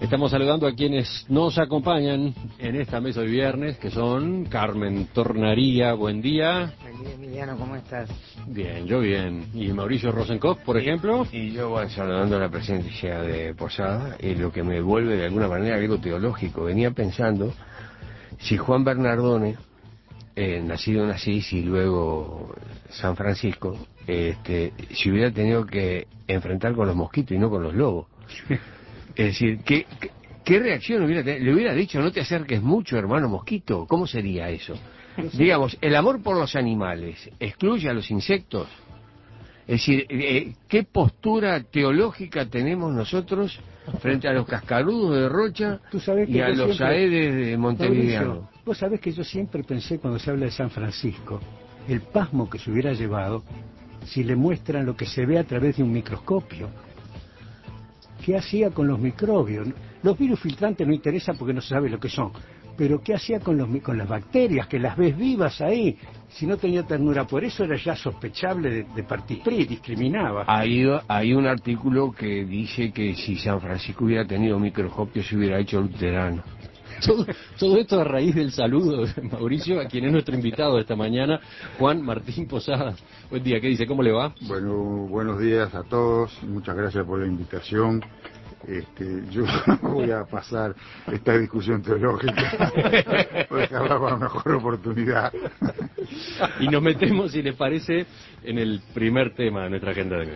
Estamos saludando a quienes nos acompañan en esta mesa de viernes, que son Carmen Tornaría, buen día. Buen día, Emiliano, ¿cómo estás? Bien, yo bien. ¿Y Mauricio Rosenkopf, por ejemplo? Y yo, bueno, saludando a la presencia de Posada, y lo que me vuelve de alguna manera algo teológico. Venía pensando, si Juan Bernardone, nacido en Asís y luego San Francisco, si hubiera tenido que enfrentar con los mosquitos y no con los lobos. Es decir, ¿qué reacción hubiera tenido? ¿Le hubiera dicho, no te acerques mucho, hermano mosquito? ¿Cómo sería eso? Digamos, el amor por los animales excluye a los insectos. Es decir, ¿qué postura teológica tenemos nosotros frente a los cascarudos de Rocha y a los aedes de Montevideo? Vos sabés que yo siempre pensé, cuando se habla de San Francisco, el pasmo que se hubiera llevado si le muestran lo que se ve a través de un microscopio. ¿Qué hacía con los microbios? Los virus filtrantes no interesan porque no se sabe lo que son, pero ¿qué hacía con las bacterias, que las ves vivas ahí? Si no tenía ternura, por eso era ya sospechable de partipri, discriminaba. Hay un artículo que dice que si San Francisco hubiera tenido microscopio se hubiera hecho luterano. Todo esto a raíz del saludo de Mauricio, a quien es nuestro invitado esta mañana, Juan Martín Posadas. Buen día, ¿qué dice? ¿Cómo le va? Bueno, buenos días a todos, muchas gracias por la invitación. Yo voy a pasar esta discusión teológica, dejarla para una mejor oportunidad. Y nos metemos, si les parece, en el primer tema de nuestra agenda de hoy.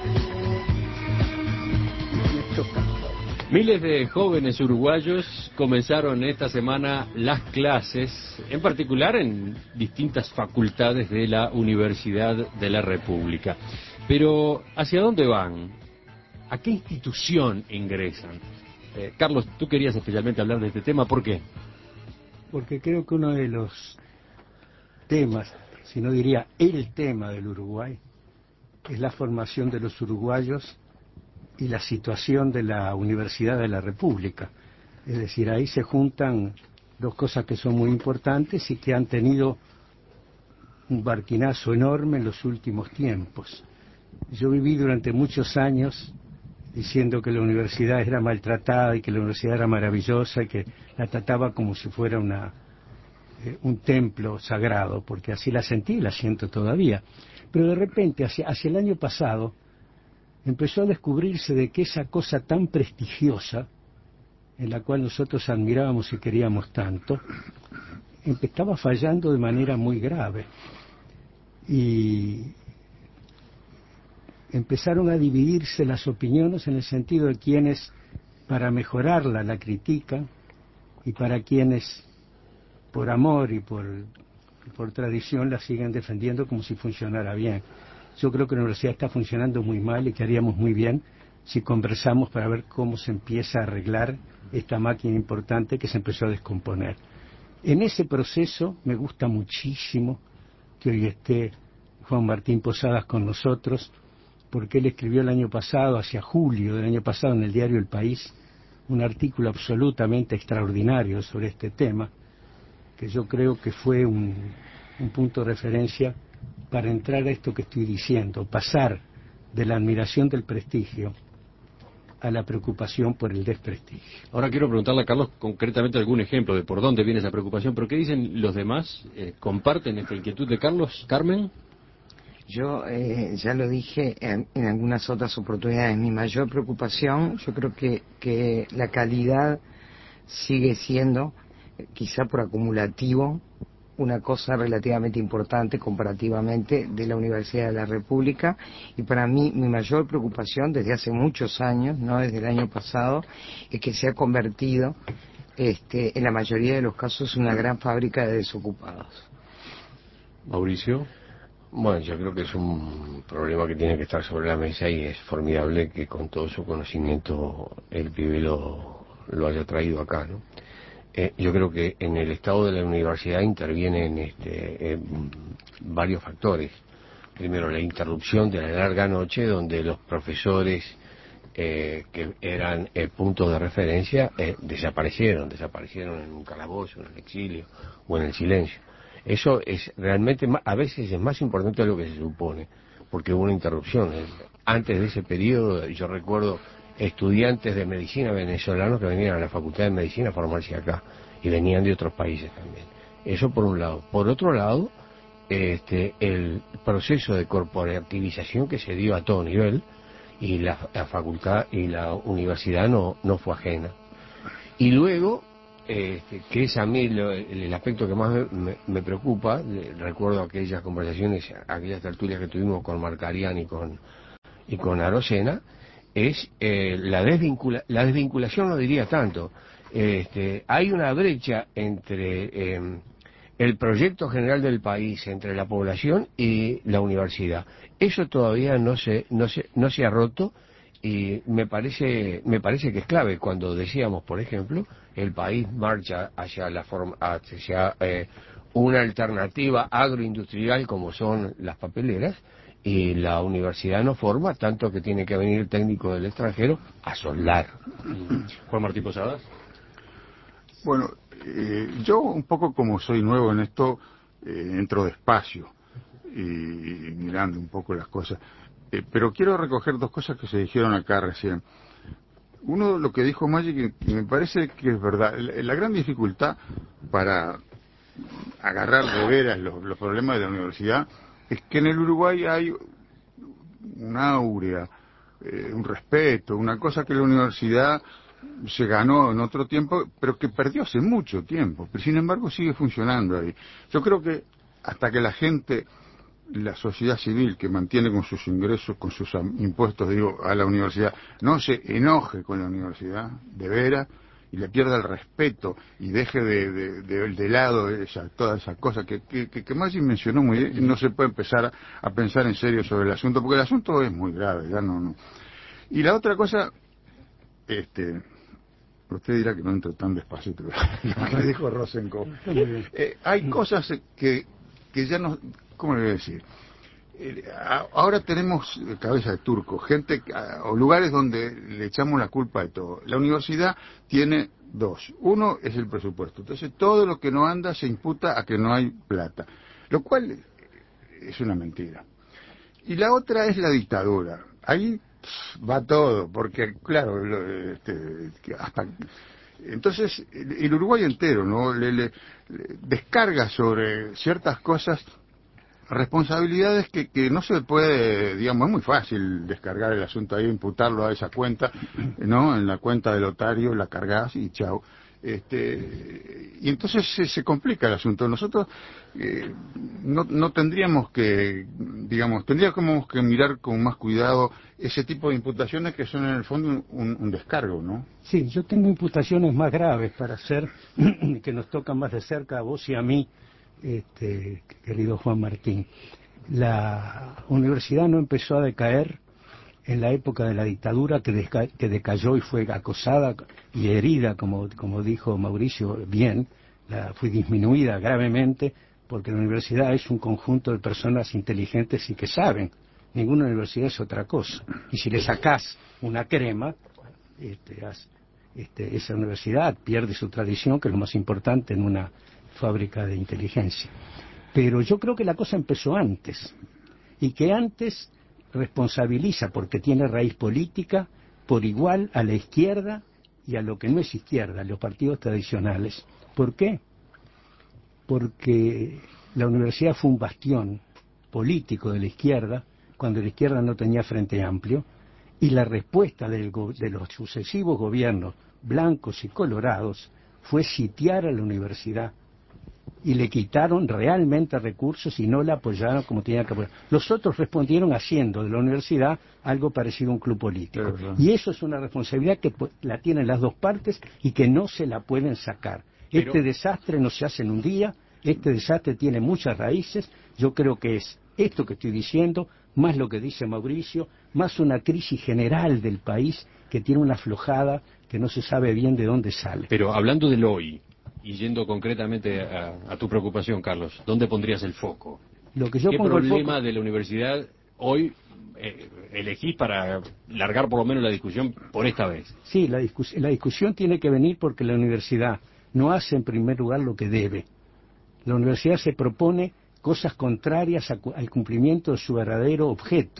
Miles de jóvenes uruguayos comenzaron esta semana las clases, en particular en distintas facultades de la Universidad de la República. Pero, ¿hacia dónde van? ¿A qué institución ingresan? Carlos, tú querías especialmente hablar de este tema, ¿por qué? Porque creo que uno de los temas, si no diría el tema del Uruguay, es la formación de los uruguayos y la situación de la Universidad de la República. Es decir, ahí se juntan dos cosas que son muy importantes y que han tenido un barquinazo enorme en los últimos tiempos. Yo viví durante muchos años diciendo que la universidad era maltratada y que la universidad era maravillosa y que la trataba como si fuera un templo sagrado, porque así la sentí y la siento todavía. Pero de repente, hacia el año pasado, empezó a descubrirse de que esa cosa tan prestigiosa, en la cual nosotros admirábamos y queríamos tanto, estaba fallando de manera muy grave. Y empezaron a dividirse las opiniones en el sentido de quienes para mejorarla la critican y para quienes por amor y por tradición la siguen defendiendo como si funcionara bien. Yo creo que la universidad está funcionando muy mal y que haríamos muy bien si conversamos para ver cómo se empieza a arreglar esta máquina importante que se empezó a descomponer. En ese proceso me gusta muchísimo que hoy esté Juan Martín Posadas con nosotros, porque él escribió el año pasado, hacia julio del año pasado, en el diario El País, un artículo absolutamente extraordinario sobre este tema, que yo creo que fue un punto de referencia para entrar a esto que estoy diciendo, pasar de la admiración del prestigio a la preocupación por el desprestigio. Ahora quiero preguntarle a Carlos concretamente algún ejemplo de por dónde viene esa preocupación, pero ¿qué dicen los demás? ¿Comparten esta inquietud de Carlos? ¿Carmen? Yo ya lo dije en algunas otras oportunidades, mi mayor preocupación, yo creo que la calidad sigue siendo, quizá por acumulativo, una cosa relativamente importante comparativamente de la Universidad de la República, y para mí mi mayor preocupación desde hace muchos años, no desde el año pasado, es que se ha convertido en la mayoría de los casos una gran fábrica de desocupados. Mauricio. Bueno, yo creo que es un problema que tiene que estar sobre la mesa y es formidable que con todo su conocimiento el pibe lo haya traído acá, ¿no? Yo creo que en el estado de la universidad intervienen varios factores. Primero, la interrupción de la larga noche, donde los profesores que eran puntos de referencia desaparecieron en un calabozo, en el exilio o en el silencio. Eso es realmente, a veces es más importante de lo que se supone, porque hubo una interrupción. Antes de ese periodo, yo recuerdo estudiantes de medicina venezolanos que venían a la Facultad de Medicina a formarse acá, y venían de otros países también. Eso por un lado. Por otro lado, el proceso de corporativización que se dio a todo nivel, y la facultad y la universidad no fue ajena. Y luego, que es a mí el aspecto que más me preocupa, recuerdo aquellas conversaciones, aquellas tertulias que tuvimos con Marcarián y con Arocena, es la desvinculación, no diría tanto. Hay una brecha entre el proyecto general del país, entre la población y la universidad. Eso todavía no se ha roto, y me parece que es clave. Cuando decíamos, por ejemplo, el país marcha hacia una alternativa agroindustrial como son las papeleras, y la universidad no forma, tanto que tiene que venir técnico del extranjero a soldar. Juan Martín Posadas. Bueno, yo un poco como soy nuevo en esto, entro despacio y mirando un poco las cosas. Pero quiero recoger dos cosas que se dijeron acá recién. Uno, lo que dijo Maggi, que me parece que es verdad. La gran dificultad para agarrar de veras los problemas de la universidad es que en el Uruguay hay un áurea, un respeto, una cosa que la universidad se ganó en otro tiempo, pero que perdió hace mucho tiempo, pero sin embargo sigue funcionando ahí. Yo creo que hasta que la gente, la sociedad civil que mantiene con sus ingresos, con sus impuestos, digo, a la universidad, no se enoje con la universidad, de veras, y le pierda el respeto y deje de lado toda esa cosa que Maggi mencionó muy bien, no se puede empezar a pensar en serio sobre el asunto, porque el asunto es muy grave, ya no. Y la otra cosa, usted dirá que no entro tan despacito, lo que dijo Rosenkopf. Hay cosas que ya no, ¿cómo le voy a decir? Ahora tenemos cabeza de turco, gente o lugares donde le echamos la culpa de todo. La universidad tiene dos. Uno es el presupuesto. Entonces todo lo que no anda se imputa a que no hay plata, lo cual es una mentira. Y la otra es la dictadura. Ahí va todo, porque claro, hasta entonces el Uruguay entero, ¿no? Le descarga sobre ciertas cosas responsabilidades que no se puede, digamos, es muy fácil descargar el asunto ahí, imputarlo a esa cuenta, ¿no? En la cuenta del otario la cargas y chao. Y entonces se complica el asunto. Nosotros no tendríamos que, digamos, tendríamos que mirar con más cuidado ese tipo de imputaciones que son en el fondo un descargo, ¿no? Sí, yo tengo imputaciones más graves para hacer, que nos tocan más de cerca a vos y a mí, querido Juan Martín. La universidad no empezó a decaer en la época de la dictadura, que decayó y fue acosada y herida, como dijo Mauricio bien, fue disminuida gravemente, porque la universidad es un conjunto de personas inteligentes y que saben. Ninguna universidad es otra cosa. Y si le sacás una crema, esa universidad pierde su tradición, que es lo más importante en una fábrica de inteligencia. Pero yo creo que la cosa empezó antes, y que antes responsabiliza, porque tiene raíz política, por igual a la izquierda y a lo que no es izquierda, los partidos tradicionales. ¿Por qué? Porque la universidad fue un bastión político de la izquierda, cuando la izquierda no tenía frente amplio, y la respuesta de los sucesivos gobiernos blancos y colorados fue sitiar a la universidad, y le quitaron realmente recursos y no la apoyaron como tenían que apoyar. Los otros respondieron haciendo de la universidad algo parecido a un club político. Y eso es una responsabilidad que la tienen las dos partes y que no se la pueden sacar. Este desastre no se hace en un día, este desastre tiene muchas raíces. Yo creo que es esto que estoy diciendo, más lo que dice Mauricio, más una crisis general del país que tiene una aflojada que no se sabe bien de dónde sale. Pero hablando del hoy, y yendo concretamente a tu preocupación, Carlos, ¿dónde pondrías el foco? Lo que yo ¿Qué pongo problema el foco de la universidad hoy elegís para largar por lo menos la discusión por esta vez? Sí, la discusión tiene que venir porque la universidad no hace en primer lugar lo que debe. La universidad se propone cosas contrarias al cumplimiento de su verdadero objeto,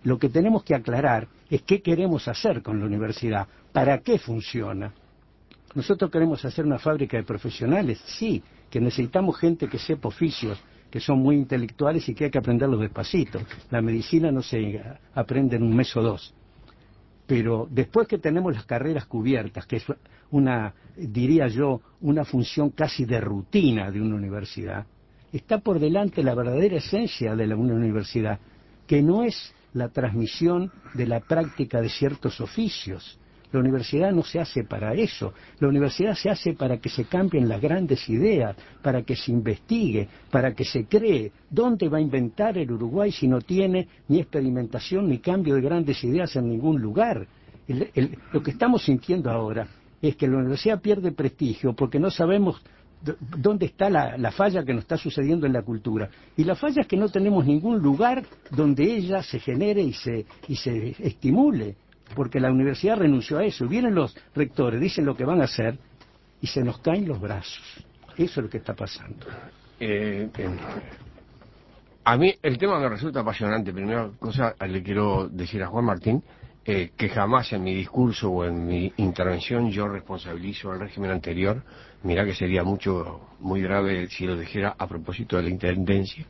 Lo que tenemos que aclarar es qué queremos hacer con la universidad, para qué funciona. ¿Nosotros queremos hacer una fábrica de profesionales? Sí, que necesitamos gente que sepa oficios, que son muy intelectuales y que hay que aprenderlos despacito. La medicina no se aprende en un mes o dos. Pero después que tenemos las carreras cubiertas, que es una, diría yo, una función casi de rutina de una universidad, está por delante la verdadera esencia de una universidad, que no es la transmisión de la práctica de ciertos oficios. La universidad no se hace para eso. La universidad se hace para que se cambien las grandes ideas, para que se investigue, para que se cree. ¿Dónde va a inventar el Uruguay si no tiene ni experimentación ni cambio de grandes ideas en ningún lugar? Lo que estamos sintiendo ahora es que la universidad pierde prestigio porque no sabemos dónde está la falla que nos está sucediendo en la cultura. Y la falla es que no tenemos ningún lugar donde ella se genere y se estimule, porque la universidad renunció a eso. Vienen los rectores, dicen lo que van a hacer y se nos caen los brazos. Eso es lo que está pasando. A mí el tema me resulta apasionante. Primera cosa, le quiero decir a Juan Martín que jamás en mi discurso o en mi intervención yo responsabilizo al régimen anterior. Mirá que sería muy grave si lo dijera a propósito de la intendencia.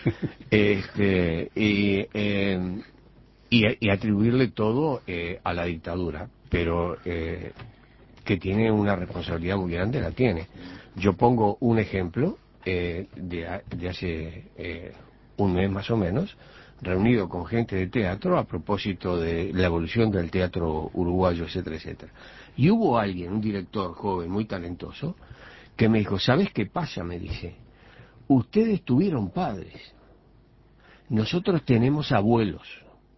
Y atribuirle todo a la dictadura, pero que tiene una responsabilidad muy grande, la tiene. Yo pongo un ejemplo de hace un mes más o menos, reunido con gente de teatro a propósito de la evolución del teatro uruguayo, etcétera, etcétera. Y hubo alguien, un director joven, muy talentoso, que me dijo, ¿sabes qué pasa? Me dice, ustedes tuvieron padres, nosotros tenemos abuelos.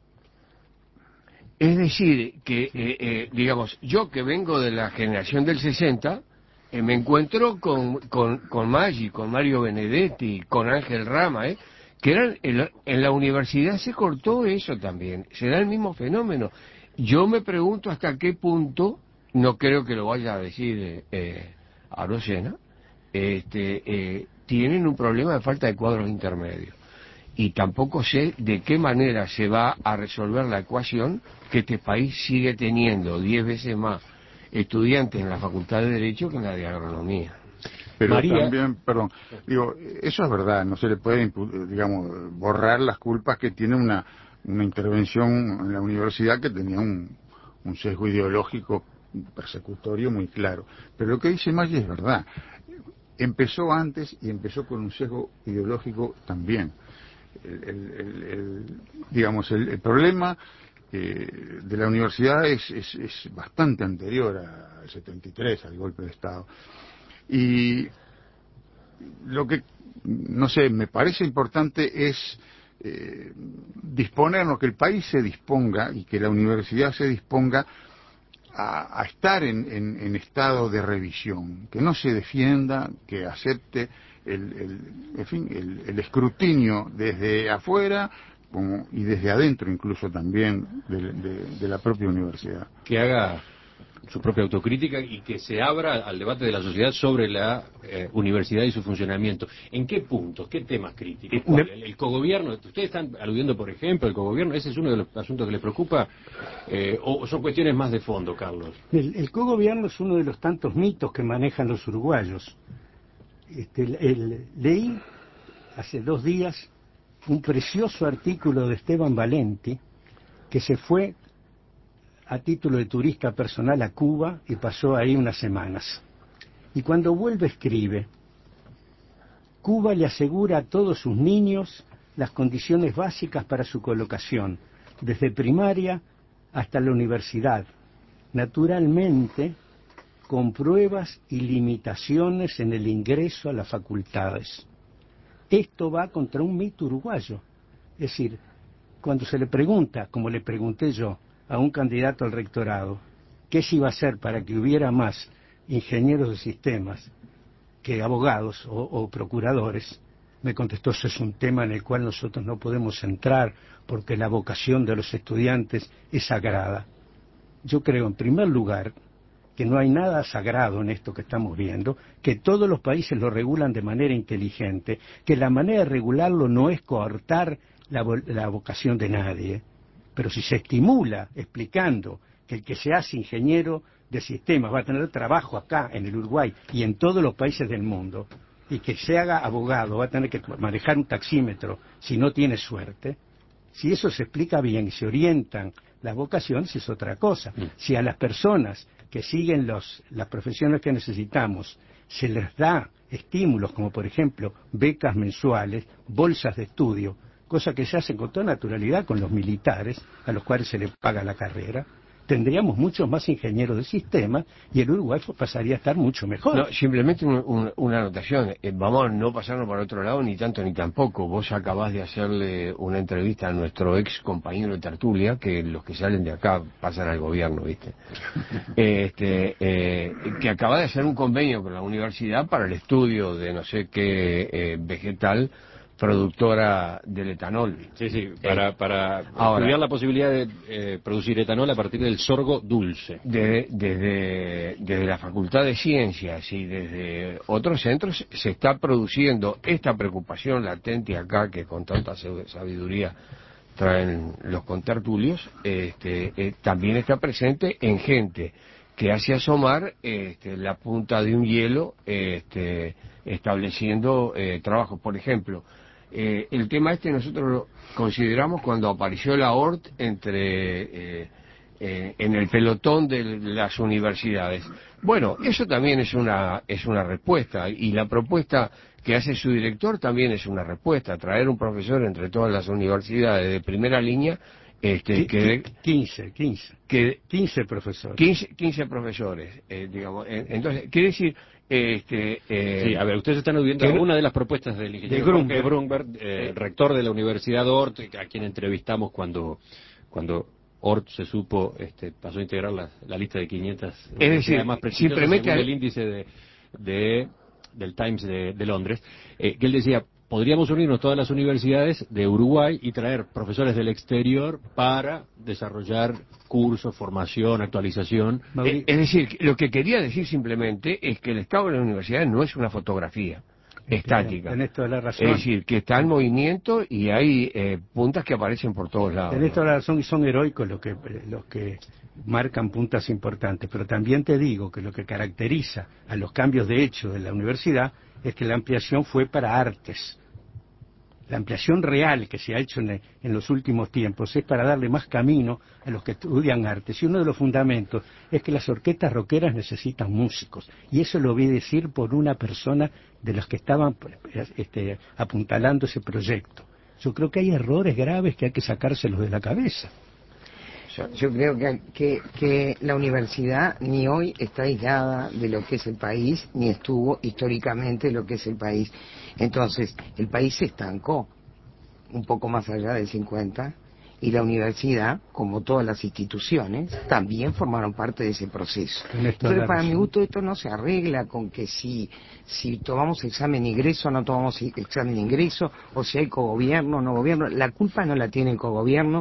Es decir, que, digamos, yo que vengo de la generación del 60, me encuentro con Maggi, con Mario Benedetti, con Ángel Rama, que eran, en la universidad se cortó eso también, se da el mismo fenómeno. Yo me pregunto hasta qué punto, no creo que lo vaya a decir Arocena, tienen un problema de falta de cuadros intermedios. Y tampoco sé de qué manera se va a resolver la ecuación que este país sigue teniendo 10 veces más estudiantes en la Facultad de Derecho que en la de Agronomía. Pero María, también, perdón, digo, eso es verdad, no se le puede, digamos, borrar las culpas que tiene una intervención en la universidad que tenía un sesgo ideológico persecutorio muy claro. Pero lo que dice Maggi es verdad. Empezó antes y empezó con un sesgo ideológico también. Digamos, el problema de la universidad es bastante anterior al 73, al golpe de Estado. Y lo que, no sé, me parece importante es disponernos, que el país se disponga y que la universidad se disponga a estar en estado de revisión, que no se defienda, que acepte el escrutinio desde afuera y desde adentro incluso también de la propia universidad. que haga su propia autocrítica y que se abra al debate de la sociedad sobre la universidad y su funcionamiento. ¿En qué puntos? ¿Qué temas críticos? ¿Cuál? ¿El cogobierno? ¿Ustedes están aludiendo, por ejemplo, al cogobierno? ¿Ese es uno de los asuntos que les preocupa? ¿O son cuestiones más de fondo, Carlos? El cogobierno es uno de los tantos mitos que manejan los uruguayos. Leí hace 2 días un precioso artículo de Esteban Valenti, que se fue a título de turista personal a Cuba y pasó ahí unas semanas. Y cuando vuelve escribe, Cuba le asegura a todos sus niños las condiciones básicas para su colocación, desde primaria hasta la universidad, naturalmente con pruebas y limitaciones en el ingreso a las facultades. Esto va contra un mito uruguayo. Es decir, cuando se le pregunta, como le pregunté yo, a un candidato al rectorado, qué se iba a hacer para que hubiera más ingenieros de sistemas que abogados o procuradores, me contestó, eso es un tema en el cual nosotros no podemos entrar porque la vocación de los estudiantes es sagrada. Yo creo, en primer lugar, que no hay nada sagrado en esto que estamos viendo, que todos los países lo regulan de manera inteligente, que la manera de regularlo no es coartar la vocación de nadie, pero si se estimula explicando que el que se hace ingeniero de sistemas va a tener trabajo acá en el Uruguay y en todos los países del mundo, y que se haga abogado va a tener que manejar un taxímetro si no tiene suerte, si eso se explica bien y se orientan las vocaciones es otra cosa. Si a las personas que siguen las profesiones que necesitamos se les da estímulos como por ejemplo becas mensuales, bolsas de estudio, cosa que se hace con toda naturalidad con los militares a los cuales se les paga la carrera, tendríamos muchos más ingenieros de sistemas y el Uruguay pasaría a estar mucho mejor. No, simplemente una anotación. Vamos a no pasarnos para otro lado ni tanto ni tampoco. Vos acabás de hacerle una entrevista a nuestro ex compañero de tertulia, que los que salen de acá pasan al gobierno, ¿viste? Que acaba de hacer un convenio con la universidad para el estudio de no sé qué vegetal productora del etanol. Sí, para ahora, estudiar la posibilidad de producir etanol a partir del sorgo dulce. Desde la Facultad de Ciencias y desde otros centros se está produciendo esta preocupación latente acá que con tanta sabiduría traen los contertulios, también está presente en gente que hace asomar la punta de un hielo estableciendo trabajos. Por ejemplo, el tema nosotros lo consideramos cuando apareció la ORT en el pelotón de las universidades. Bueno, eso también es una respuesta, y la propuesta que hace su director también es una respuesta, traer un profesor entre todas las universidades de primera línea. 15 profesores. 15 profesores, digamos. Entonces, quiere decir... sí, a ver, ustedes están viendo una de las propuestas del ingeniero Jorge Brunberg, rector de la Universidad Ort, a quien entrevistamos cuando Ort se supo, pasó a integrar la lista de 500 es decir, más prestigiosas simplemente según el índice del Times de Londres, que él decía, podríamos unirnos todas las universidades de Uruguay y traer profesores del exterior para desarrollar cursos, formación, actualización. Es decir, lo que quería decir simplemente es que el estado de las universidades no es una fotografía estática. Tenés toda la razón. Es decir, que está en movimiento y hay puntas que aparecen por todos lados. Tenés toda la razón, y son heroicos los que marcan puntas importantes, pero también te digo que lo que caracteriza a los cambios de hecho de la universidad es que la ampliación fue para artes. La ampliación real que se ha hecho en los últimos tiempos es para darle más camino a los que estudian artes. Y uno de los fundamentos es que las orquestas rockeras necesitan músicos. Y eso lo vi decir por una persona de los que estaban apuntalando ese proyecto. Yo creo que hay errores graves que hay que sacárselos de la cabeza. Yo creo que la universidad ni hoy está aislada de lo que es el país, ni estuvo históricamente lo que es el país. Entonces, el país se estancó un poco más allá del 50, y la universidad, como todas las instituciones, también formaron parte de ese proceso. Entonces, para mi gusto, esto no se arregla con que si tomamos examen ingreso o no tomamos examen ingreso, o si hay cogobierno o no gobierno. La culpa no la tiene el cogobierno,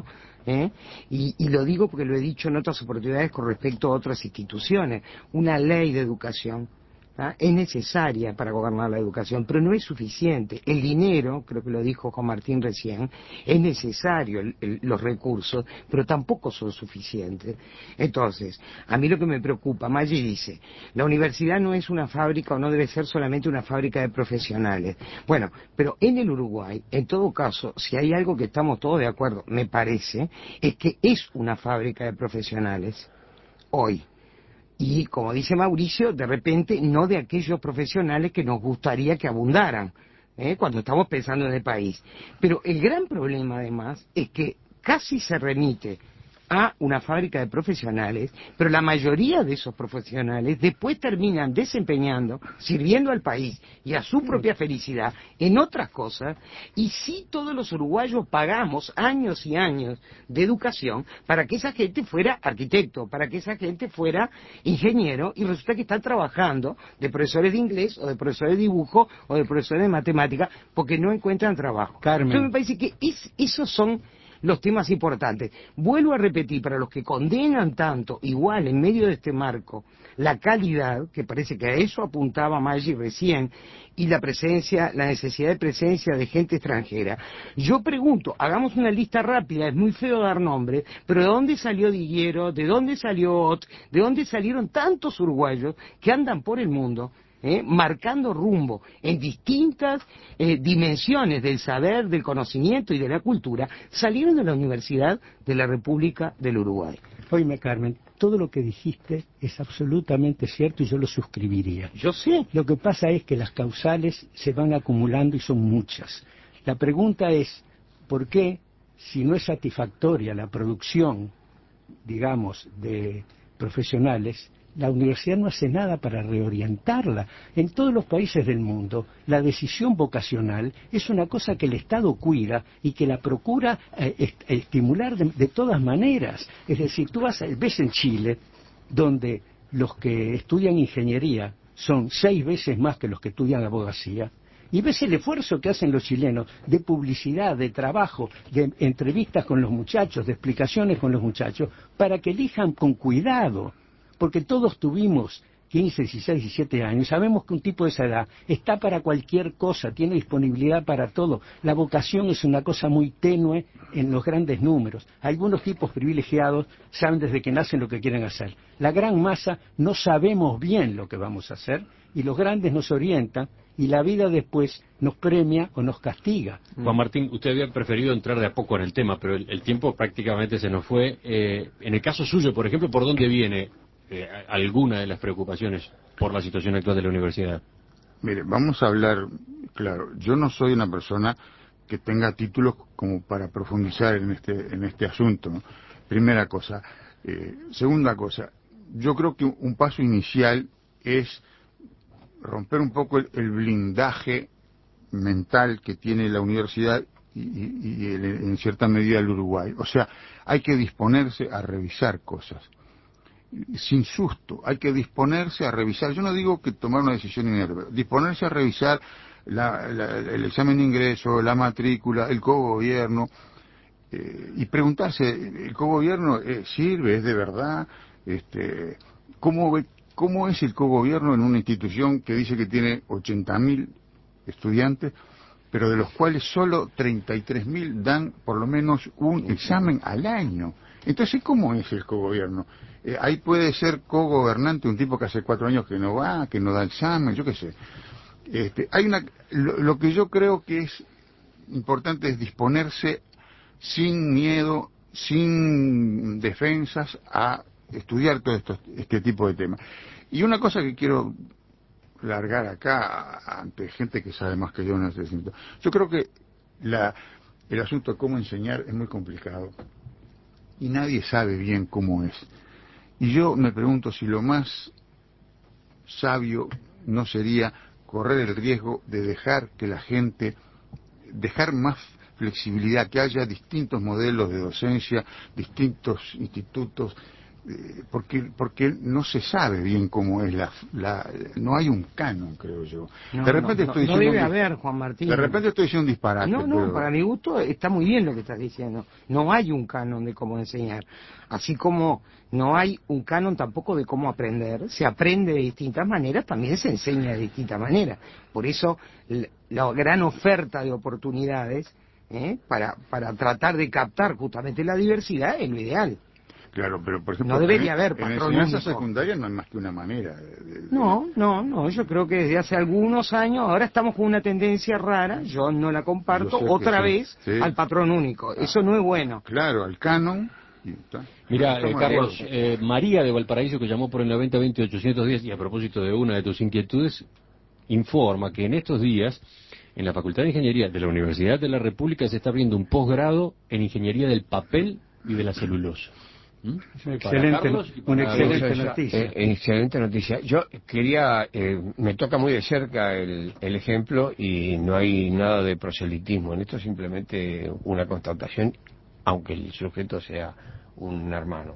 y lo digo porque lo he dicho en otras oportunidades con respecto a otras instituciones. Una ley de educación es necesaria para gobernar la educación, pero no es suficiente. El dinero, creo que lo dijo Juan Martín recién, es necesario los recursos, pero tampoco son suficientes. Entonces, a mí lo que me preocupa, Maggi dice, la universidad no es una fábrica o no debe ser solamente una fábrica de profesionales. Bueno, pero en el Uruguay, en todo caso, si hay algo que estamos todos de acuerdo, me parece, es que es una fábrica de profesionales hoy. Y, como dice Mauricio, de repente no de aquellos profesionales que nos gustaría que abundaran, cuando estamos pensando en el país. Pero el gran problema, además, es que casi se remite a una fábrica de profesionales, pero la mayoría de esos profesionales después terminan desempeñando, sirviendo al país y a su propia felicidad en otras cosas, y sí todos los uruguayos pagamos años y años de educación para que esa gente fuera arquitecto, para que esa gente fuera ingeniero, y resulta que están trabajando de profesores de inglés o de profesores de dibujo o de profesores de matemática porque no encuentran trabajo. Carmen. Entonces me parece que esos son los temas importantes. Vuelvo a repetir, para los que condenan tanto, igual en medio de este marco, la calidad, que parece que a eso apuntaba Maggi recién, y la presencia, la necesidad de presencia de gente extranjera. Yo pregunto, hagamos una lista rápida, es muy feo dar nombres, pero ¿de dónde salió Diguero? ¿De dónde salió Ott? ¿De dónde salieron tantos uruguayos que andan por el mundo? Marcando rumbo en distintas dimensiones del saber, del conocimiento y de la cultura, salieron de la Universidad de la República del Uruguay. Oíme, Carmen, todo lo que dijiste es absolutamente cierto y yo lo suscribiría. Yo sé. Lo que pasa es que las causales se van acumulando y son muchas. La pregunta es, ¿por qué, si no es satisfactoria la producción, digamos, de profesionales, la universidad no hace nada para reorientarla? En todos los países del mundo, la decisión vocacional es una cosa que el Estado cuida y que la procura estimular de todas maneras. Es decir, tú ves en Chile, donde los que estudian ingeniería son 6 veces más que los que estudian abogacía, y ves el esfuerzo que hacen los chilenos de publicidad, de trabajo, de entrevistas con los muchachos, de explicaciones con los muchachos, para que elijan con cuidado. Porque todos tuvimos 15, 16, 17 años, sabemos que un tipo de esa edad está para cualquier cosa, tiene disponibilidad para todo. La vocación es una cosa muy tenue en los grandes números. Algunos tipos privilegiados saben desde que nacen lo que quieren hacer. La gran masa no sabemos bien lo que vamos a hacer y los grandes nos orientan y la vida después nos premia o nos castiga. Juan Martín, usted había preferido entrar de a poco en el tema, pero el tiempo prácticamente se nos fue. En el caso suyo, por ejemplo, ¿por dónde viene alguna de las preocupaciones por la situación actual de la universidad? Mire, vamos a hablar, claro, yo no soy una persona que tenga títulos como para profundizar en este asunto, ¿no? Primera cosa. Segunda cosa, yo creo que un paso inicial es romper un poco el blindaje mental que tiene la universidad y en cierta medida el Uruguay. O sea, hay que disponerse a revisar cosas. Sin susto, hay que disponerse a revisar. Yo no digo que tomar una decisión inerte, disponerse a revisar el examen de ingreso, la matrícula, el cogobierno, y preguntarse, ¿el cogobierno sirve, es de verdad? ¿Cómo es el cogobierno en una institución que dice que tiene 80.000 estudiantes, pero de los cuales solo 33.000 dan por lo menos un examen al año? Entonces, ¿cómo es el cogobierno? Ahí puede ser cogobernante un tipo que hace 4 años que no va, que no da examen, yo qué sé. Lo que yo creo que es importante es disponerse sin miedo, sin defensas, a estudiar todo este tipo de temas. Y una cosa que quiero largar acá ante gente que sabe más que yo en este asunto. Yo creo que el asunto de cómo enseñar es muy complicado y nadie sabe bien cómo es. Y yo me pregunto si lo más sabio no sería correr el riesgo de dejar que la gente, dejar más flexibilidad, que haya distintos modelos de docencia, distintos institutos, porque no se sabe bien cómo es no hay un canon, creo yo. De repente no debe haber, Juan Martín. De repente estoy diciendo un disparate. No, pero para mi gusto está muy bien lo que estás diciendo. No hay un canon de cómo enseñar. Así como no hay un canon tampoco de cómo aprender. Se aprende de distintas maneras, también se enseña de distintas maneras. Por eso la gran oferta de oportunidades para tratar de captar justamente la diversidad es lo ideal. Claro, pero por ejemplo, no debería haber patrón en enseñanza secundaria no hay más que una manera. No, yo creo que desde hace algunos años, ahora estamos con una tendencia rara, yo no la comparto, otra vez al patrón único. Eso no es bueno. Claro, al canon. Mira, Carlos, María de Valparaíso, que llamó por el 9020-810, y a propósito de una de tus inquietudes, informa que en estos días, en la Facultad de Ingeniería de la Universidad de la República, se está abriendo un posgrado en Ingeniería del Papel y de la Celulosa. Excelente noticia. Excelente noticia. Yo quería, me toca muy de cerca el ejemplo y no hay nada de proselitismo en esto, simplemente una constatación, aunque el sujeto sea un hermano.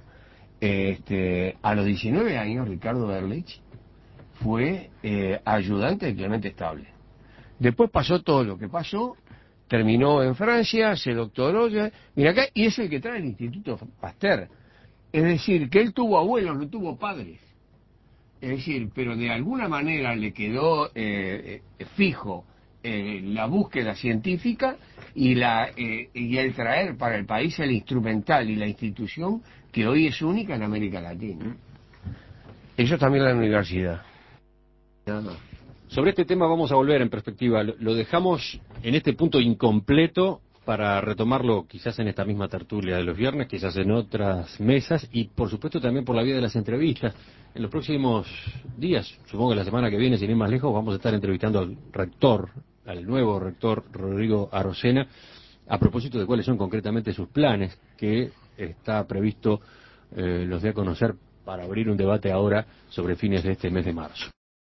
A los 19 años, Ricardo Ehrlich fue ayudante de Clemente Estable. Después pasó todo lo que pasó, terminó en Francia, se doctoró, mira acá, y es el que trae el Instituto Pasteur. Es decir, que él tuvo abuelos, no tuvo padres. Es decir, pero de alguna manera le quedó fijo la búsqueda científica y el traer para el país el instrumental y la institución que hoy es única en América Latina. Eso también la universidad. Nada más. Sobre este tema vamos a volver en perspectiva. Lo dejamos en este punto incompleto para retomarlo quizás en esta misma tertulia de los viernes, quizás en otras mesas y por supuesto también por la vía de las entrevistas. En los próximos días, supongo que la semana que viene, sin ir más lejos, vamos a estar entrevistando al rector, al nuevo rector Rodrigo Arocena, a propósito de cuáles son concretamente sus planes, que está previsto los dé a conocer para abrir un debate ahora sobre fines de este mes de marzo.